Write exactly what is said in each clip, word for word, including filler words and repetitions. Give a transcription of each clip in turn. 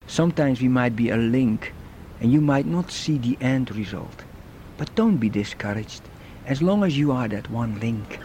Sometimes we might be a link, and you might not see the end result. But don't be discouraged, as long as you are that one link.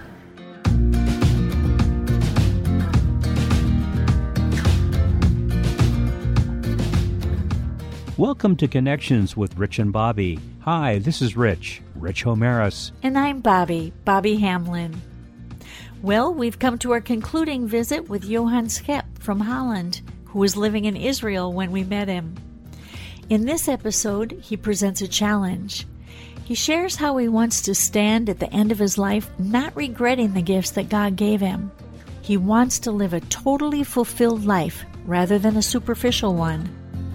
Welcome to Connections with Rich and Bobby. Hi, this is Rich, Rich Homeris. And I'm Bobby, Bobby Hamlin. Well, we've come to our concluding visit with Johann Schep from Holland, who was living in Israel when we met him. In this episode, he presents a challenge. He shares how he wants to stand at the end of his life not regretting the gifts that God gave him. He wants to live a totally fulfilled life rather than a superficial one.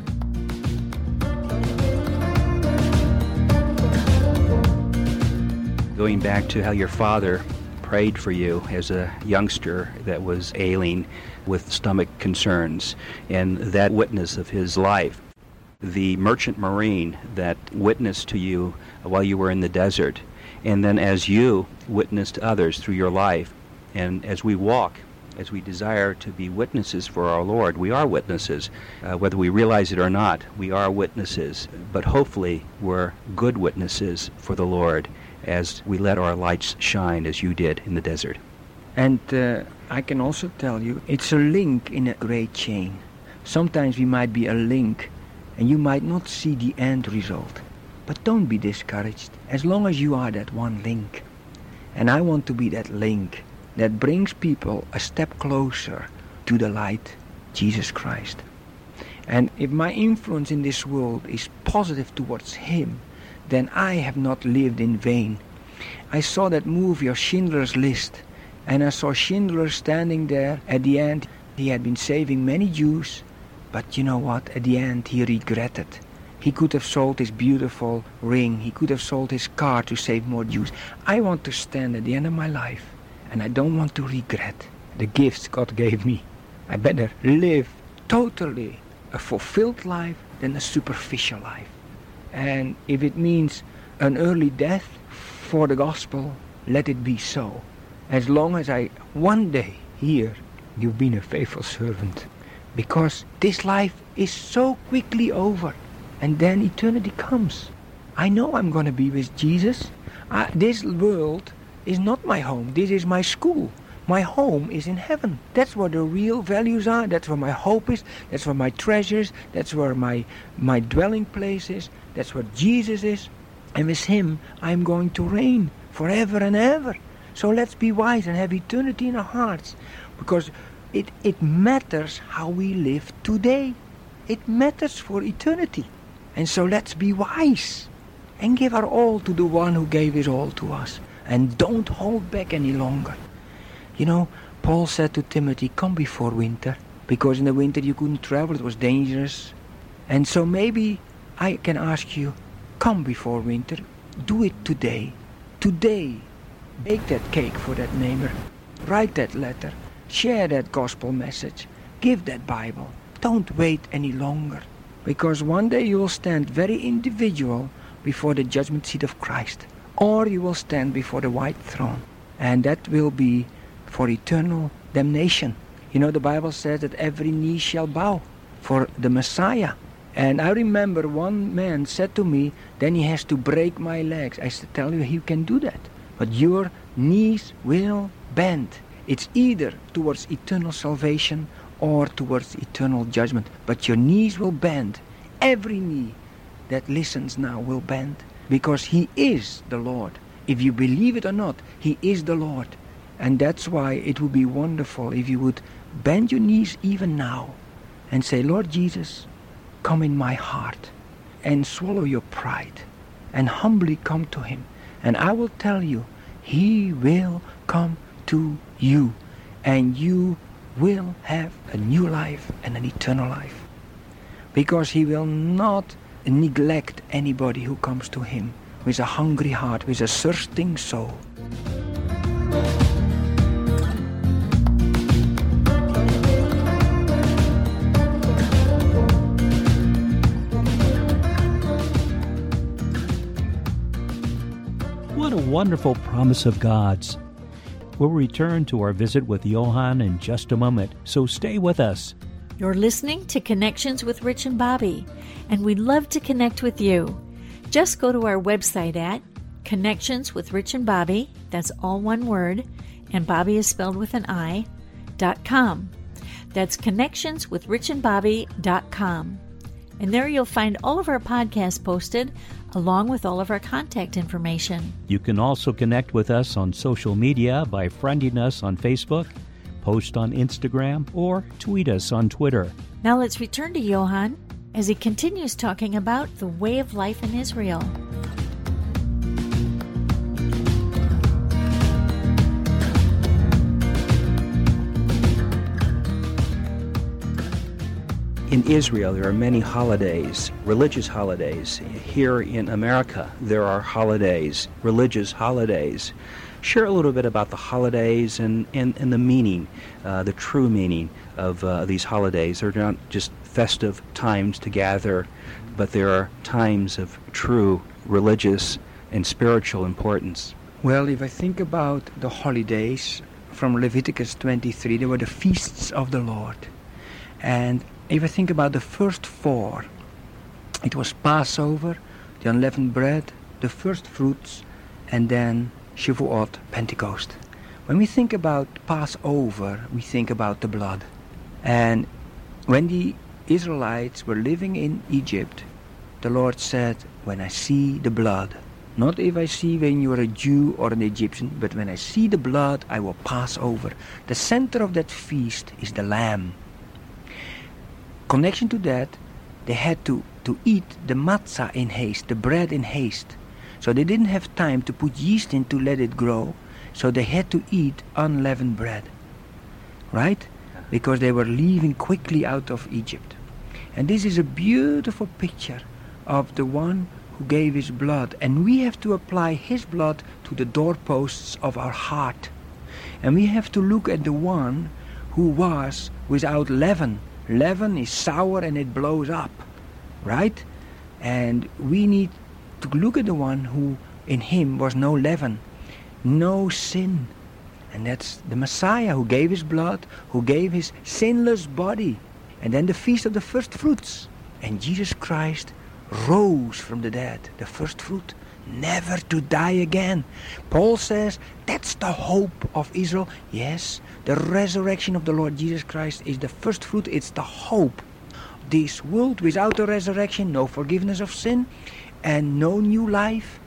Going back to how your father prayed for you as a youngster that was ailing with stomach concerns, and that witness of his life, the merchant marine that witnessed to you while you were in the desert, and then as you witnessed to others through your life, and as we walk, as we desire to be witnesses for our Lord, we are witnesses. Uh, whether we realize it or not, we are witnesses, but hopefully we're good witnesses for the Lord as we let our lights shine as you did in the desert. And uh, I can also tell you, it's a link in a great chain. Sometimes we might be a link, and you might not see the end result. But don't be discouraged, as long as you are that one link. And I want to be that link that brings people a step closer to the light, Jesus Christ. And if my influence in this world is positive towards Him, then I have not lived in vain. I saw that movie of Schindler's List, and I saw Schindler standing there. At the end, he had been saving many Jews, but you know what? At the end, he regretted. He could have sold his beautiful ring. He could have sold his car to save more Jews. I want to stand at the end of my life, and I don't want to regret the gifts God gave me. I better live totally a fulfilled life than a superficial life. And if it means an early death for the gospel, let it be so. As long as I one day hear, you've been a faithful servant. Because this life is so quickly over, and then eternity comes. I know I'm going to be with Jesus. Uh, this world is not my home. This is my school. My home is in heaven. That's where the real values are. That's where my hope is. That's where my treasures. That's where my my dwelling place is. That's where Jesus is. And with Him, I'm going to reign forever and ever. So let's be wise and have eternity in our hearts. Because it, it matters how we live today. It matters for eternity. And so let's be wise and give our all to the one who gave it all to us. And don't hold back any longer. You know, Paul said to Timothy, come before winter. Because in the winter you couldn't travel, it was dangerous. And so maybe I can ask you, come before winter. Do it today. Today. Bake that cake for that neighbor. Write that letter. Share that gospel message. Give that Bible. Don't wait any longer. Because one day you will stand very individual before the judgment seat of Christ. Or you will stand before the white throne. And that will be for eternal damnation. You know, the Bible says that every knee shall bow for the Messiah. And I remember one man said to me, then he has to break my legs. I said, tell you, he can do that. But your knees will bend. It's either towards eternal salvation or towards eternal judgment. But your knees will bend. Every knee that listens now will bend. Because He is the Lord. If you believe it or not, He is the Lord. And that's why it would be wonderful if you would bend your knees even now and say, Lord Jesus, come in my heart and swallow your pride and humbly come to Him. And I will tell you, He will come to you and you will have a new life and an eternal life. Because He will not neglect anybody who comes to Him with a hungry heart, with a thirsting soul. What a wonderful promise of God's. We'll return to our visit with Johann in just a moment, so stay with us. You're listening to Connections with Rich and Bobby, and we'd love to connect with you. Just go to our website at Connections with Rich and Bobby, that's all one word, and Bobby is spelled with an I, dot com. That's connections with rich and bobby dot com. And there you'll find all of our podcasts posted, along with all of our contact information. You can also connect with us on social media by friending us on Facebook, post on Instagram, or tweet us on Twitter. Now let's return to Johann as he continues talking about the way of life in Israel. In Israel, there are many holidays, religious holidays. Here in America, there are holidays, religious holidays. Share a little bit about the holidays and, and, and the meaning, uh, the true meaning of uh, these holidays. They're not just festive times to gather, but there are times of true religious and spiritual importance. Well, if I think about the holidays from Leviticus twenty-three, they were the feasts of the Lord. And if I think about the first four, it was Passover, the unleavened bread, the first fruits, and then Shavuot, Pentecost. When we think about Passover, we think about the blood. And when the Israelites were living in Egypt, the Lord said, when I see the blood, not if I see when you are a Jew or an Egyptian, but when I see the blood, I will pass over. The center of that feast is the lamb. Connection to that, they had to, to eat the matzah in haste, the bread in haste. So they didn't have time to put yeast in to let it grow, so they had to eat unleavened bread. Right? Because they were leaving quickly out of Egypt. And this is a beautiful picture of the one who gave his blood. And we have to apply his blood to the doorposts of our heart. And we have to look at the one who was without leaven. Leaven is sour and it blows up, right? And we need to look at the one who in him was no leaven, no sin. And that's the Messiah who gave his blood, who gave his sinless body. And then the feast of the first fruits. And Jesus Christ rose from the dead, the first fruit, never to die again. Paul says that's the hope of Israel. Yes, the resurrection of the Lord Jesus Christ is the first fruit. It's the hope. This world without the resurrection, no forgiveness of sin and no new life.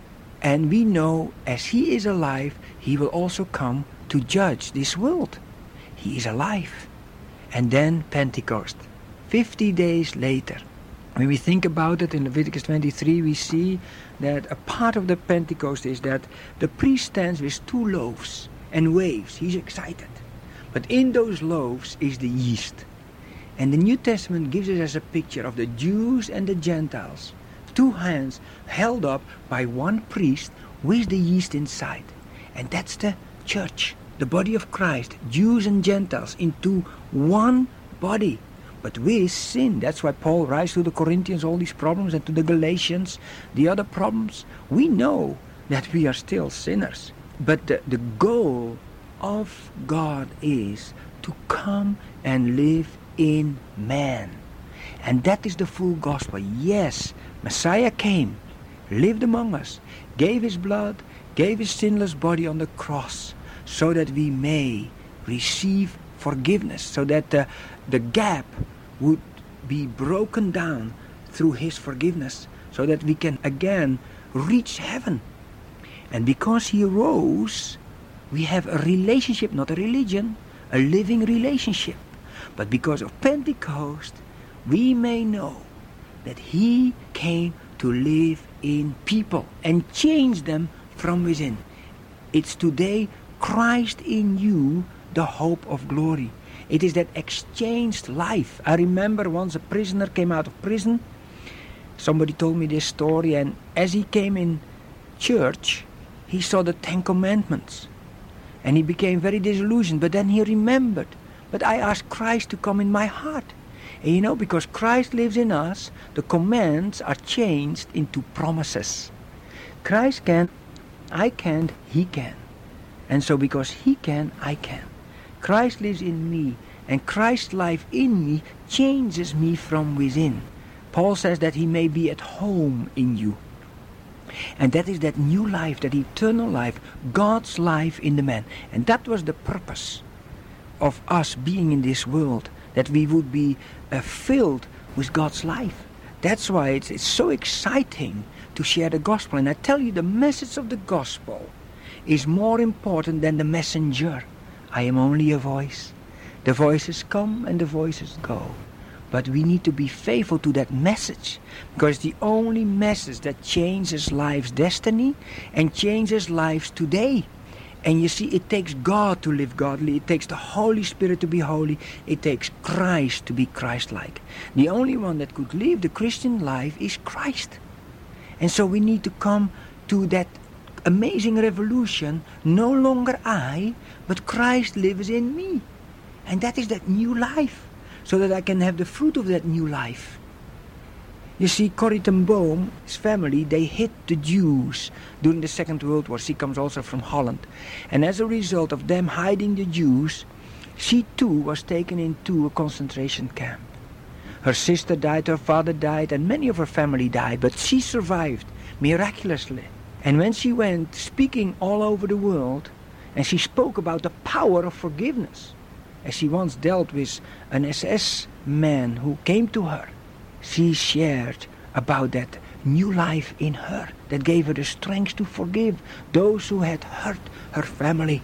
And we know as he is alive, he will also come to judge this world. He is alive. And then Pentecost, fifty days later. When we think about it in Leviticus twenty-three, we see that a part of the Pentecost is that the priest stands with two loaves and waves. He's excited. But in those loaves is the yeast. And the New Testament gives us as a picture of the Jews and the Gentiles. Two hands held up by one priest with the yeast inside. And that's the church, the body of Christ, Jews and Gentiles into one body. But with sin, that's why Paul writes to the Corinthians all these problems, and to the Galatians, the other problems. We know that we are still sinners. But the, the goal of God is to come and live in man. And that is the full gospel. Yes, Messiah came, lived among us, gave his blood, gave his sinless body on the cross, so that we may receive forgiveness, so that the, the gap would be broken down through his forgiveness, so that we can again reach heaven. And because he rose, we have a relationship, not a religion, a living relationship. But because of Pentecost, we may know that he came to live in people and change them from within. It's today Christ in you, the hope of glory. It is that exchanged life. I remember once a prisoner came out of prison. Somebody told me this story, and as he came in church, he saw the Ten Commandments. And he became very disillusioned, but then he remembered. But I asked Christ to come in my heart. And you know, because Christ lives in us, the commands are changed into promises. Christ can, I can't, he can. And so because he can, I can. Christ lives in me, And Christ's life in me changes me from within. Paul says that he may be at home in you. And that is that new life, that eternal life, God's life in the man. And that was the purpose of us being in this world, that we would be uh, filled with God's life. That's why it's, it's so exciting to share the gospel. And I tell you, the message of the gospel is more important than the messenger. I am only a voice. The voices come and the voices go. But we need to be faithful to that message, because it's the only message that changes life's destiny and changes lives today. And you see, it takes God to live godly. It takes the Holy Spirit to be holy. It takes Christ to be Christ-like. The only one that could live the Christian life is Christ. And so we need to come to that amazing revolution. No longer I, but Christ lives in me. And that is that new life, so that I can have the fruit of that new life. You see, Corrie ten Boom, his family, they hid the Jews during the Second World War. She comes also from Holland. And as a result of them hiding the Jews, she too was taken into a concentration camp. Her sister died, her father died, and many of her family died, but she survived miraculously. And when she went speaking all over the world, and she spoke about the power of forgiveness, as she once dealt with an S S man who came to her, she shared about that new life in her that gave her the strength to forgive those who had hurt her family.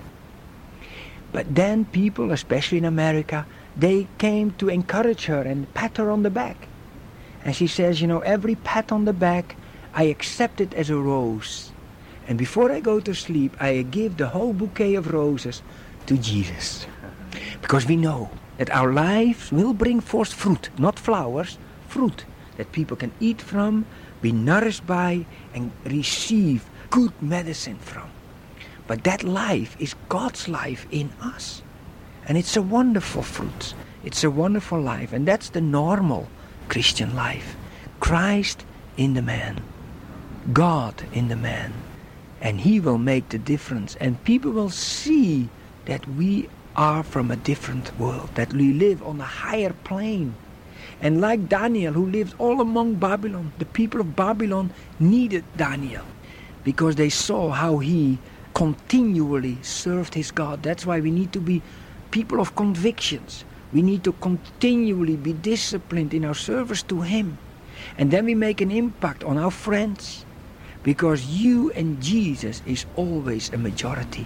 But then people, especially in America, they came to encourage her and pat her on the back. And she says, you know, every pat on the back, I accept it as a rose. And before I go to sleep, I give the whole bouquet of roses to Jesus. Because we know that our lives will bring forth fruit, not flowers, fruit that people can eat from, be nourished by, and receive good medicine from. But that life is God's life in us. And it's a wonderful fruit. It's a wonderful life. And that's the normal Christian life. Christ in the man. God in the man. And He will make the difference. And people will see that we are from a different world, that we live on a higher plane. And like Daniel, who lived all among Babylon, the people of Babylon needed Daniel because they saw how he continually served his God. That's why we need to be people of convictions. We need to continually be disciplined in our service to Him. And then we make an impact on our friends, because you and Jesus is always a majority.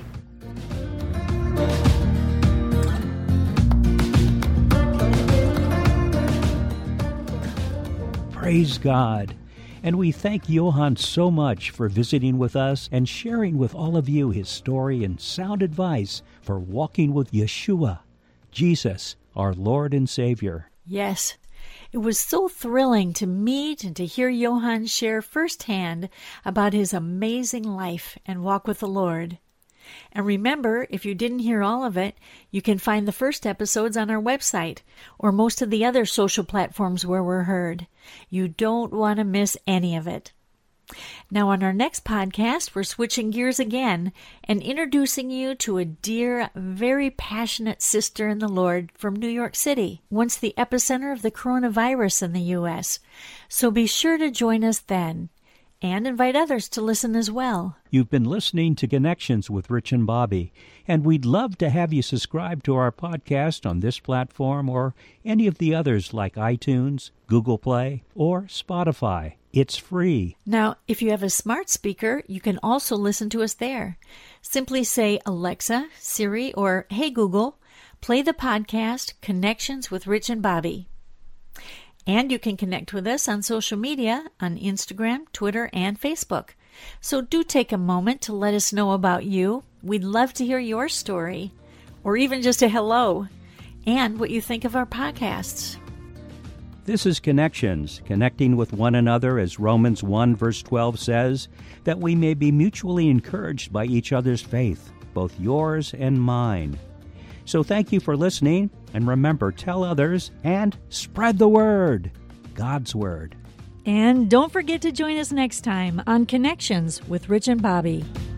Praise God. And we thank Johann so much for visiting with us and sharing with all of you his story and sound advice for walking with Yeshua, Jesus, our Lord and Savior. Yes, it was so thrilling to meet and to hear Johann share firsthand about his amazing life and walk with the Lord. And remember, if you didn't hear all of it, you can find the first episodes on our website or most of the other social platforms where we're heard. You don't want to miss any of it. Now, on our next podcast, we're switching gears again and introducing you to a dear, very passionate sister in the Lord from New York City, once the epicenter of the coronavirus in the U S. So be sure to join us then. And invite others to listen as well. You've been listening to Connections with Rich and Bobby, and we'd love to have you subscribe to our podcast on this platform or any of the others like iTunes, Google Play, or Spotify. It's free. Now, if you have a smart speaker, you can also listen to us there. Simply say, Alexa, Siri, or Hey Google, play the podcast Connections with Rich and Bobby. And you can connect with us on social media, on Instagram, Twitter, and Facebook. So do take a moment to let us know about you. We'd love to hear your story, or even just a hello, and what you think of our podcasts. This is Connections, connecting with one another, as Romans one verse twelve says, that we may be mutually encouraged by each other's faith, both yours and mine. So thank you for listening, and remember, tell others and spread the word, God's word. And don't forget to join us next time on Connections with Rich and Bobby.